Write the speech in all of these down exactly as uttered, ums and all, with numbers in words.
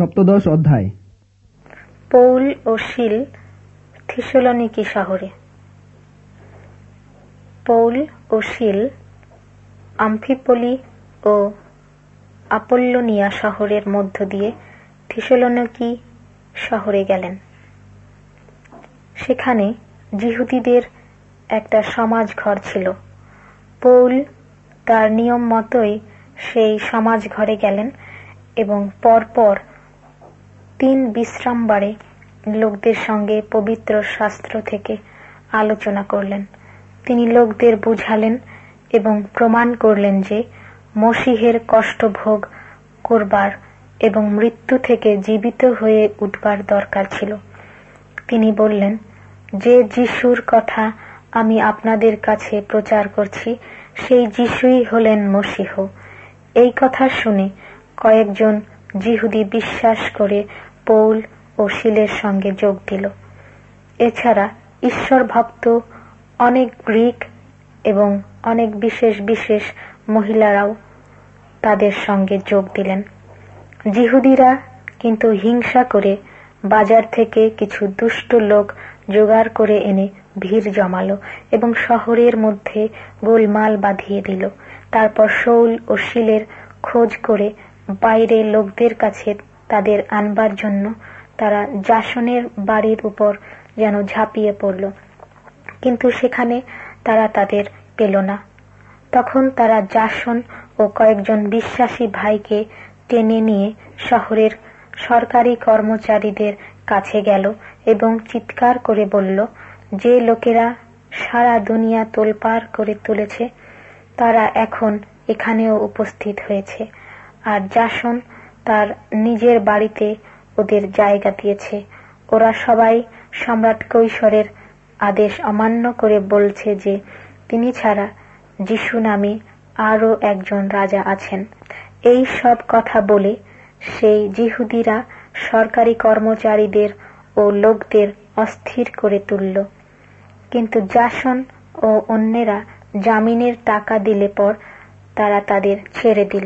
সপ্তদশ অধ্যায়। পৌল ও সিল থিসলনিকি শহরে। পৌল ও সিল আমফিপলি ও আপল্লোনিয়া শহরের মধ্য দিয়ে থিসলনিকি শহরে গেলেন। সেখানে যিহুদীদের একটা সমাজ ঘর ছিল। পৌল তার নিয়ম মতোই সেই সমাজ ঘরে গেলেন এবং পরপর তিন বিশ্রামবারে লোকদের সঙ্গে পবিত্র শাস্ত্র থেকে আলোচনা করলেন। তিনি লোকদের বুঝালেন এবং প্রমাণ করলেন যে মসীহের কষ্ট ভোগ করবার এবং মৃত্যু থেকে জীবিত হয়ে উঠবার দরকার ছিল। তিনি বললেন, যে যিশুর কথা আমি আপনাদের কাছে প্রচার করছি সেই যিশুই হলেন মসীহ। এই কথা শুনে কয়েকজন যিহুদি বিশ্বাস করে পৌল ও সিলের সঙ্গে যোগ দিল। এছাড়া ঈশ্বর ভক্ত অনেক গ্রিক এবং অনেক বিশেষ বিশেষ মহিলারাও তাদের সঙ্গে যোগ দিলেন। যিহুদিরা কিন্তু হিংসা করে বাজার থেকে কিছু দুষ্ট লোক জোগাড় করে এনে ভিড় জমালো এবং শহরের মধ্যে গোলমাল বাঁধিয়ে দিল। তারপর শৌল ও সিলের খোঁজ করে বাইরে লোকদের কাছে তাদের আনবার জন্য তারা জাসনের বাড়ির উপর যেন ঝাঁপিয়ে পড়ল, কিন্তু সেখানে তারা তাদের পেল না। তখন তারা জাসন ও কয়েকজন বিশ্বাসী ভাইকে টেনে নিয়ে শহরের সরকারি কর্মচারীদের কাছে গেল এবং চিৎকার করে বলল, যে লোকেরা সারা দুনিয়া তোলপাড় করে তুলেছে তারা এখন এখানেও উপস্থিত হয়েছে, আর জাসন তার নিজের বাড়িতে ওদের জায়গা দিয়েছে। ওরা সবাই সম্রাট কৈশরের আদেশ অমান্য করে বলছে যে তিনি ছাড়া যিশু নামে আরও একজন রাজা আছেন। এই সব কথা বলে সেই যিহুদিরা সরকারি কর্মচারীদের ও লোকদের অস্থির করে তুলল। কিন্তু জাসন ও অন্যেরা জামিনের টাকা দিলে পর তারা তাদের ছেড়ে দিল।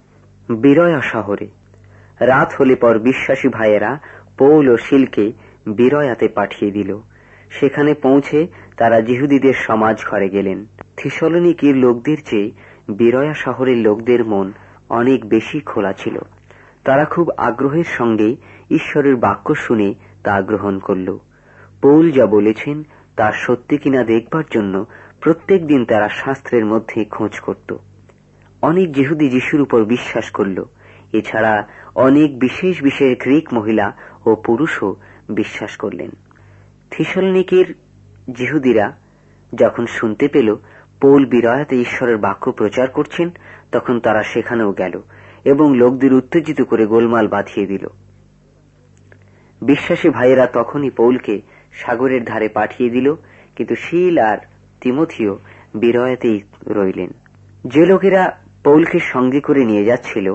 বিরয়া শহরে রাত হলে পর বিশ্বাসী ভাইয়েরা পৌল ও সিলকে বিরয়াতে পাঠিয়ে দিল। সেখানে পৌঁছে তারা যিহুদীদের সমাজ ঘরে গেলেন। থিসলনিকির লোকদের চেয়ে বিরয়া শহরের লোকদের মন অনেক বেশি খোলা ছিল। তারা খুব আগ্রহের সঙ্গে ঈশ্বরের বাক্য শুনে তা গ্রহণ করল। পৌল যা বলেছেন তা সত্যি কিনা দেখবার জন্য প্রত্যেক দিন তারা শাস্ত্রের মধ্যে খোঁজ করত। অনেক যিহুদি যিশুর উপর বিশ্বাস করল। এছাড়া অনেক বিশেষ বিশেষ গ্রিক মহিলা ও পুরুষও বিশ্বাস করলেন। থিসলনিকির যিহুদিরা যখন শুনতে পেল পৌল বিরয়াতে ঈশ্বরের বাক্য প্রচার করছেন, তখন তারা সেখানেও গেল এবং লোকদের উত্তেজিত করে গোলমাল বাঁধিয়ে দিল। বিশ্বাসী ভাইয়েরা তখনই পৌলকে সাগরের ধারে পাঠিয়ে দিল, কিন্তু সিল আর তিমথিও বিরয়াতেই রইলেন। যে লোকেরা পৌলকে সঙ্গে করে নিয়ে যাচ্ছিল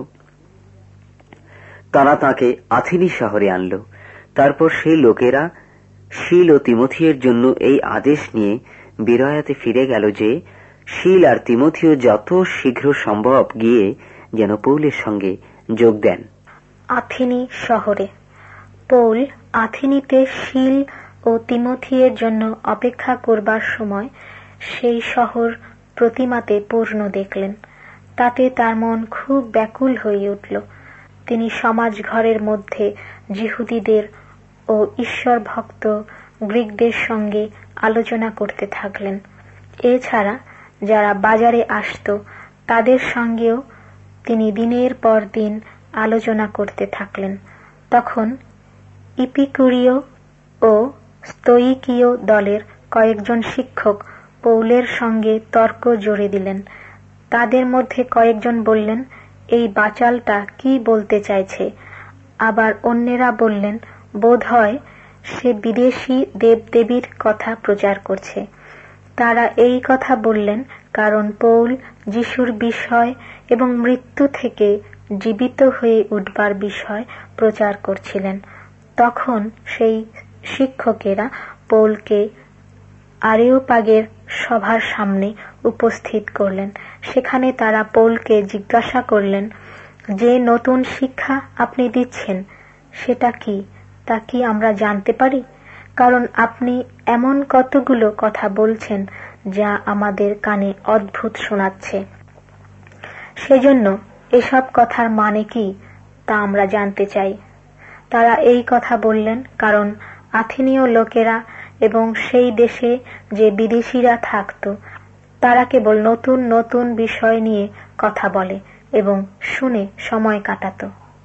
তারা তাকে আথেনি শহরে আনল। তারপর সেই লোকেরা সিল ও তিমথিয়ের জন্য এই আদেশ নিয়ে বিরয়াতে ফিরে গেল যে সিল আর তিমথিও যত শীঘ্র সম্ভব গিয়ে যেন পৌলের সঙ্গে যোগ দেন। আথেনি শহরে পৌল আথেনিতে সিল ও তিমথিয়ের জন্য অপেক্ষা করবার সময় সেই শহর প্রতিমাতে পূর্ণ দেখলেন। তাতে তার মন খুব ব্যাকুল হয়ে উঠল। তিনি সমাজ ঘরের মধ্যে যিহুদীদের ও ঈশ্বর ভক্ত গ্রিকদের সঙ্গে আলোচনা করতে থাকলেন। এছাড়া যারা বাজারে আসত তাদের সঙ্গেও তিনি দিনের পর দিন আলোচনা করতে থাকলেন। তখন ইপিকুরীয় ও স্তোয়িকীয় দলের কয়েকজন শিক্ষক পৌলের সঙ্গে তর্ক জুড়ে দিলেন। তাদের মধ্যে কয়েকজন বললেন, এই বাচালটা কি বলতে চাইছে? আবার অন্যেরা বললেন, বোধ হয় সে বিদেশি দেবদেবীর কথা প্রচার করছে। তারা এই কথা বললেন কারণ পৌল যিশুর বিষয় এবং মৃত্যু থেকে জীবিত হয়ে উঠবার বিষয় প্রচার করছিলেন। তখন সেই শিক্ষকেরা পৌলকে আরেওপাগের সভার সামনে উপস্থিত করলেন। সেখানে তারা পৌলকে জিজ্ঞাসা করলেন, যে নতুন শিক্ষা আপনি দিচ্ছেন সেটা কি তা কি আমরা জানতে পারি? কারণ আপনি এমন কতগুলো কথা বলছেন যা আমাদের কানে অদ্ভুত শোনাচ্ছে। সেজন্য এসব কথার মানে কি তা আমরা জানতে চাই। তারা এই কথা বললেন কারণ আথেনীয় লোকেরা এবং সেই দেশে যে বিদেশীরা থাকত তারা কেবল নতুন নতুন বিষয় নিয়ে কথা বলে এবং শুনে সময় কাটাত।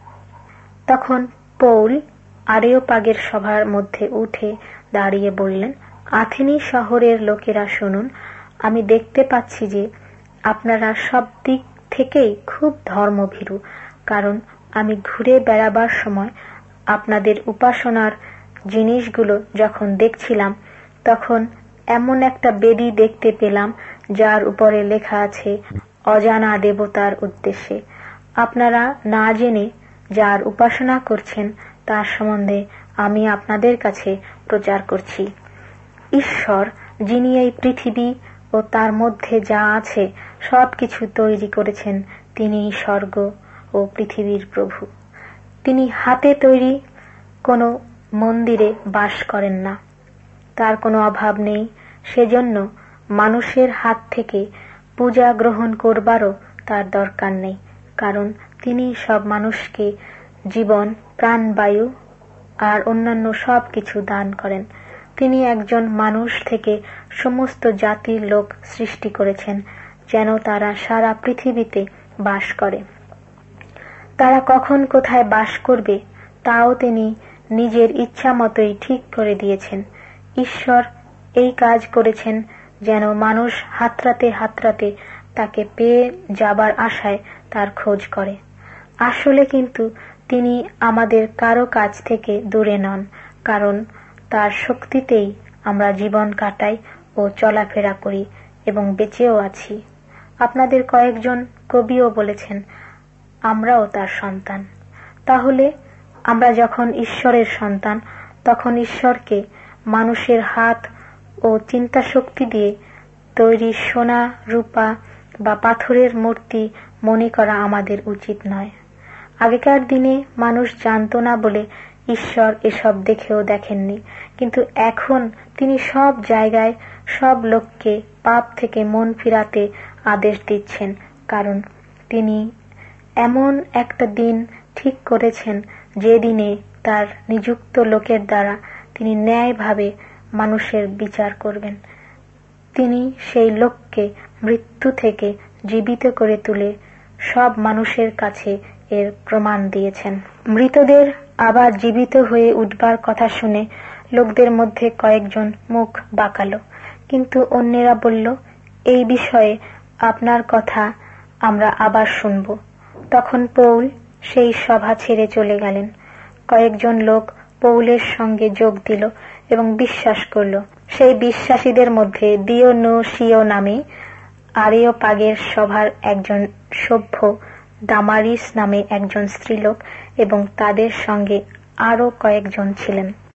তখন পৌল আরেওপাগের সভার মধ্যে উঠে দাঁড়িয়ে বললেন, আথেনি শহরের লোকেরা শুনুন, আমি দেখতে পাচ্ছি যে আপনারা সব দিক থেকেই খুব ধর্মভীরু। কারণ আমি ঘুরে বেড়াবার সময় আপনাদের উপাসনার জিনিসগুলো যখন দেখছিলাম তখন এমন একটা বেদী দেখতে পেলাম যার উপরে লেখা আছে অজানা দেবতার উদ্দেশ্যে। আপনারা না জেনে যার উপাসনা করছেন তার সম্বন্ধে আমি আপনাদের কাছে প্রচার করছি। ঈশ্বর, যিনি এই পৃথিবী ও তার মধ্যে যা আছে সবকিছু তৈরি করেছেন, তিনি স্বর্গ ও পৃথিবীর প্রভু। তিনি হাতে তৈরি কোনো মন্দিরে বাস করেন না, তার কোনো অভাব নেই। সেজন্য মানুষের হাত থেকে পূজা গ্রহণ করবারও তার দরকার নেই, কারণ তিনি সব মানুষকে জীবন, প্রাণবায়ু আর অন্যান্য সব কিছু দান করেন। তিনি একজন মানুষ থেকে সমস্ত জাতির লোক সৃষ্টি করেছেন যেন তারা সারা পৃথিবীতে বাস করে। তারা কখন কোথায় বাস করবে তাও তিনি নিজের ইচ্ছা মতোই ঠিক করে দিয়েছেন। ঈশ্বর এই কাজ করেছেন যেন মানুষ হাতড়াতে হাতড়াতে তাকে পেয়ে যাবার আশায় তার খোঁজ করে। আসলে কিন্তু তিনি আমাদের কারো কাছ থেকে দূরে নন, কারণ তার শক্তিতেই আমরা জীবন কাটাই ও চলাফেরা করি এবং বেঁচেও আছি। আপনাদের কয়েকজন কবিও বলেছেন আমরাও তার সন্তান। তাহলে আমরা যখন ঈশ্বরের সন্তান, তখন ঈশ্বরকে মানুষের হাত ও চিন্তা শক্তি দিয়ে তৈরি সোনা, রূপা বা পাথরের মূর্তি মনে করা আমাদের উচিত নয়। আগেকার দিনে মানুষ জানত না বলে ঈশ্বর এসব দেখেও দেখেননি, কিন্তু এখন তিনি সব জায়গায় সব লোককে পাপ থেকে মন ফিরাতে আদেশ দিচ্ছেন, কারণ তিনি এমন একটা দিন ঠিক করেছেন যে দিনে তার নিযুক্ত লোকের দ্বারা তিনি ন্যায়ভাবে মানুষের বিচার করবেন। তিনি সেই লোককে মৃত্যু থেকে জীবিত করে তুলে সব মানুষের কাছে এর প্রমাণ দিয়েছেন। মৃতদের আবার জীবিত হয়ে উঠবার কথা শুনে লোকদের মধ্যে কয়েকজন মুখ বাঁকালো, কিন্তু অন্যেরা বলল, এই বিষয়ে আপনার কথা আমরা আবার শুনব। তখন পৌল সেই সভা ছেড়ে চলে গেলেন। কয়েকজন লোক পৌলের সঙ্গে যোগ দিল এবং বিশ্বাস করল। সেই বিশ্বাসীদের মধ্যে দিয়নুসীয় নামে আরেওপাগের সভার একজন সভ্য, দামারিস নামে একজন স্ত্রীলোক এবং তাদের সঙ্গে আরো কয়েকজন ছিলেন।